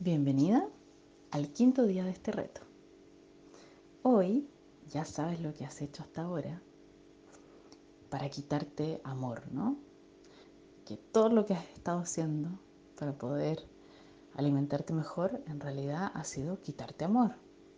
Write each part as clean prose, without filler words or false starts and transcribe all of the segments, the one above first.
Bienvenida al quinto día de este reto. Hoy ya sabes lo que has hecho hasta ahora para quitarte amor, ¿no? Que todo lo que has estado haciendo para poder alimentarte mejor en realidad ha sido quitarte amor.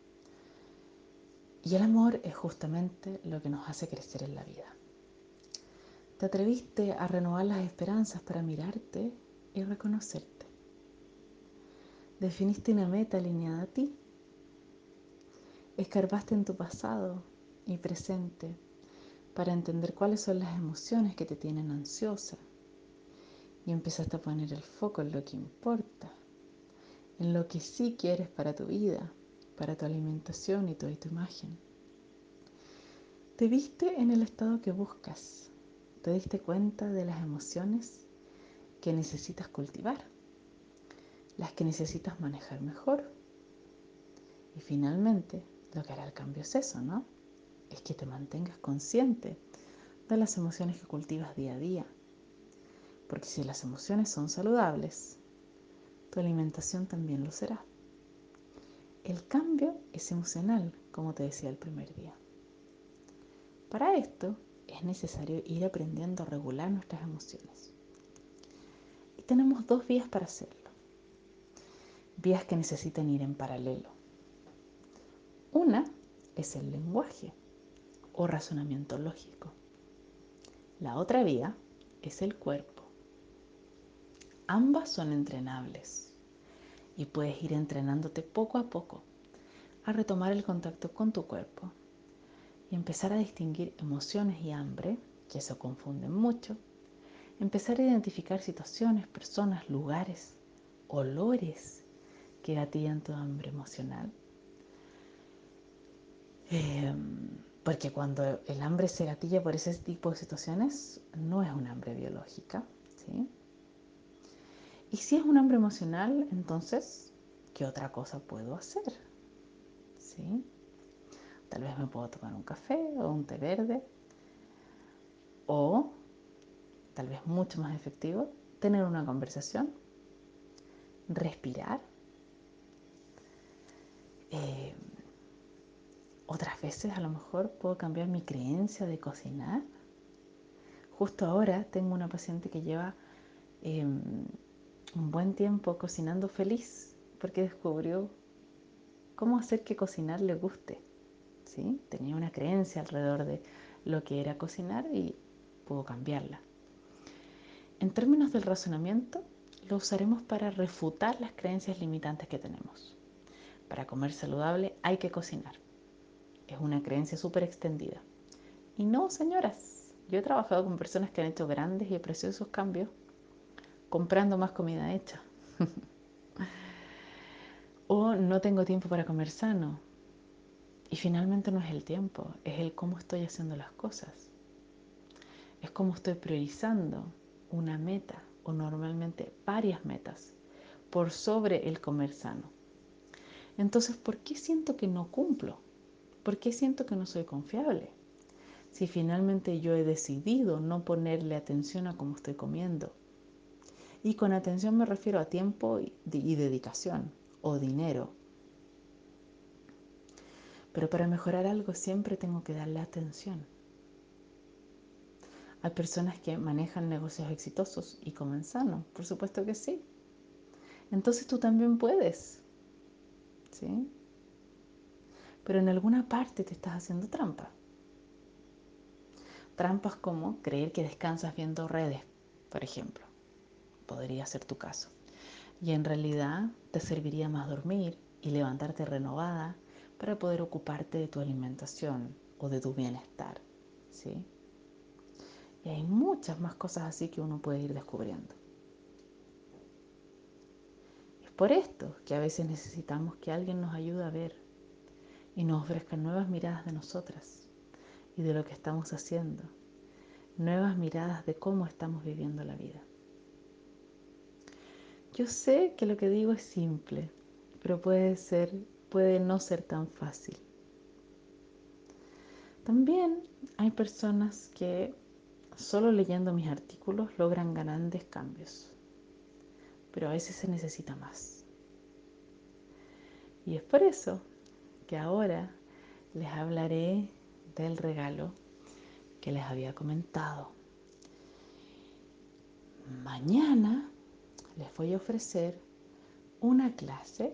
Y el amor es justamente lo que nos hace crecer en la vida. Te atreviste a renovar las esperanzas para mirarte y reconocerte. Definiste una meta alineada a ti. Escarbaste en tu pasado y presente para entender cuáles son las emociones que te tienen ansiosa y empezaste a poner el foco en lo que importa, en lo que sí quieres para tu vida, para tu alimentación y tu imagen. Te viste en el estado que buscas, te diste cuenta de las emociones que necesitas cultivar, las que necesitas manejar mejor. Y finalmente, lo que hará el cambio es eso, ¿no? Es que te mantengas consciente de las emociones que cultivas día a día. Porque si las emociones son saludables, tu alimentación también lo será. El cambio es emocional, como te decía el primer día. Para esto es necesario ir aprendiendo a regular nuestras emociones. Y tenemos dos vías para hacerlo. Vías que necesitan ir en paralelo. Una es el lenguaje o razonamiento lógico. La otra vía es el cuerpo. Ambas son entrenables y puedes ir entrenándote poco a poco a retomar el contacto con tu cuerpo y empezar a distinguir emociones y hambre, que se confunden mucho, empezar a identificar situaciones, personas, lugares, olores que gatillan tu hambre emocional. Porque cuando el hambre se gatilla por ese tipo de situaciones, no es un hambre biológica, ¿sí? Y si es un hambre emocional, entonces, ¿qué otra cosa puedo hacer? ¿Sí? Tal vez me puedo tomar un café o un té verde, o tal vez mucho más efectivo, tener una conversación, respirar. Otras veces a lo mejor puedo cambiar mi creencia de cocinar. Justo ahora tengo una paciente que lleva un buen tiempo cocinando feliz porque descubrió cómo hacer que cocinar le guste, ¿sí? Tenía una creencia alrededor de lo que era cocinar y pudo cambiarla. En términos del razonamiento, lo usaremos para refutar las creencias limitantes que tenemos. Para comer saludable hay que cocinar. Es una creencia súper extendida. Y no, señoras, yo he trabajado con personas que han hecho grandes y preciosos cambios comprando más comida hecha. O no tengo tiempo para comer sano. Y finalmente no es el tiempo, es el cómo estoy haciendo las cosas. Es cómo estoy priorizando una meta o normalmente varias metas por sobre el comer sano. Entonces, ¿por qué siento que no cumplo? ¿Por qué siento que no soy confiable? Si finalmente yo he decidido no ponerle atención a cómo estoy comiendo. Y con atención me refiero a tiempo y dedicación o dinero. Pero para mejorar algo siempre tengo que darle atención. Hay personas que manejan negocios exitosos y comen sano, por supuesto que sí. Entonces tú también puedes, ¿sí? Pero en alguna parte te estás haciendo trampa. Trampas como creer que descansas viendo redes, por ejemplo. Podría ser tu caso. Y en realidad te serviría más dormir y levantarte renovada para poder ocuparte de tu alimentación o de tu bienestar, ¿sí? Y hay muchas más cosas así que uno puede ir descubriendo. Es por esto que a veces necesitamos que alguien nos ayude a ver y nos ofrezca nuevas miradas de nosotras y de lo que estamos haciendo, nuevas miradas de cómo estamos viviendo la vida. Yo sé que lo que digo es simple, pero puede no ser tan fácil. También hay personas que solo leyendo mis artículos logran grandes cambios, pero a veces se necesita más. Y es por eso que ahora les hablaré del regalo que les había comentado. Mañana les voy a ofrecer una clase,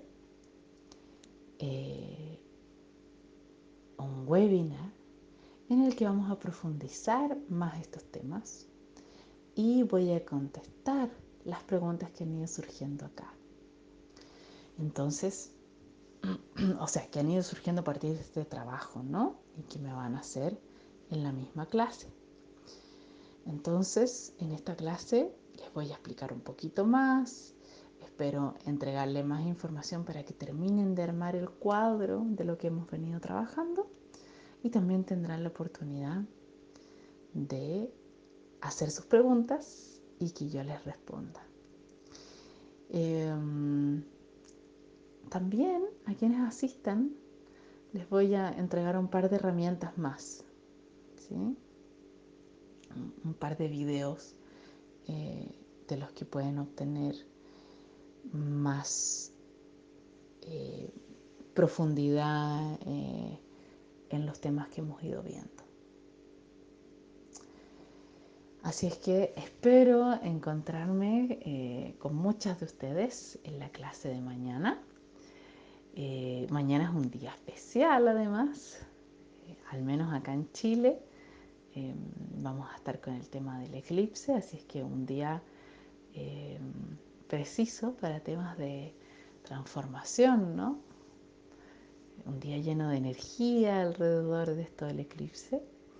un webinar, en el que vamos a profundizar más estos temas y voy a contestar las preguntas que han ido surgiendo acá. Entonces, o sea, que han ido surgiendo a partir de este trabajo, ¿no? Y que me van a hacer en la misma clase. Entonces, en esta clase les voy a explicar un poquito más. Espero entregarle más información para que terminen de armar el cuadro de lo que hemos venido trabajando. Y también tendrán la oportunidad de hacer sus preguntas y que yo les responda. También a quienes asistan les voy a entregar un par de herramientas más, ¿sí? Un par de videos de los que pueden obtener más profundidad en los temas que hemos ido viendo. Así es que espero encontrarme con muchas de ustedes en la clase de mañana. Mañana es un día especial además, al menos acá en Chile. Vamos a estar con el tema del eclipse, así es que un día preciso para temas de transformación, ¿no? Un día lleno de energía alrededor de esto del eclipse.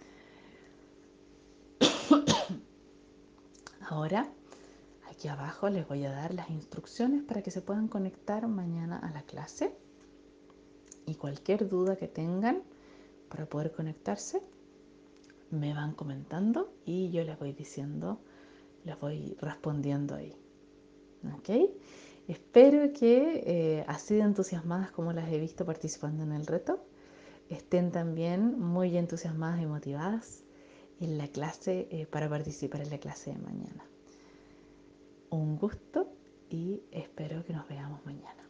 Ahora, aquí abajo les voy a dar las instrucciones para que se puedan conectar mañana a la clase. Y cualquier duda que tengan para poder conectarse, me van comentando y yo les voy diciendo, les voy respondiendo ahí. ¿Ok? Espero que así de entusiasmadas como las he visto participando en el reto, estén también muy entusiasmadas y motivadas en la clase para participar en la clase de mañana. Un gusto y espero que nos veamos mañana.